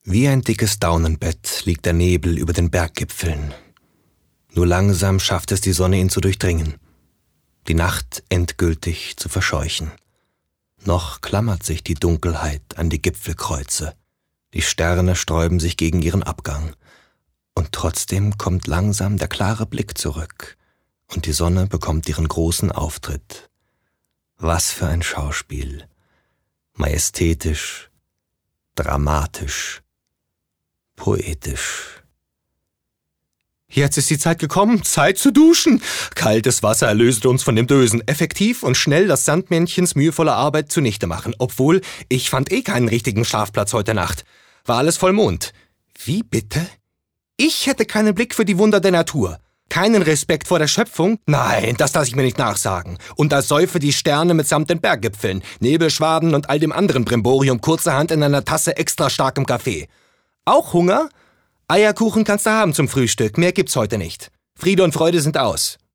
Wie ein dickes Daunenbett liegt der Nebel über den Berggipfeln. Nur langsam schafft es die Sonne, ihn zu durchdringen, die Nacht endgültig zu verscheuchen. Noch klammert sich die Dunkelheit an die Gipfelkreuze. Die Sterne sträuben sich gegen ihren Abgang. Und trotzdem kommt langsam der klare Blick zurück und die Sonne bekommt ihren großen Auftritt. Was für ein Schauspiel! Majestätisch, dramatisch, poetisch. Jetzt ist die Zeit gekommen, Zeit zu duschen. Kaltes Wasser erlöst uns von dem Dösen. Effektiv und schnell das Sandmännchens mühevolle Arbeit zunichte machen. Obwohl, ich fand keinen richtigen Schlafplatz heute Nacht. War alles voll Mond. Wie bitte? Ich hätte keinen Blick für die Wunder der Natur. Keinen Respekt vor der Schöpfung? Nein, das lasse ich mir nicht nachsagen. Und da säufe die Sterne mitsamt den Berggipfeln, Nebelschwaden und all dem anderen Brimborium kurzerhand in einer Tasse extra starkem Kaffee. Auch Hunger? Eierkuchen kannst du haben zum Frühstück, mehr gibt's heute nicht. Friede und Freude sind aus.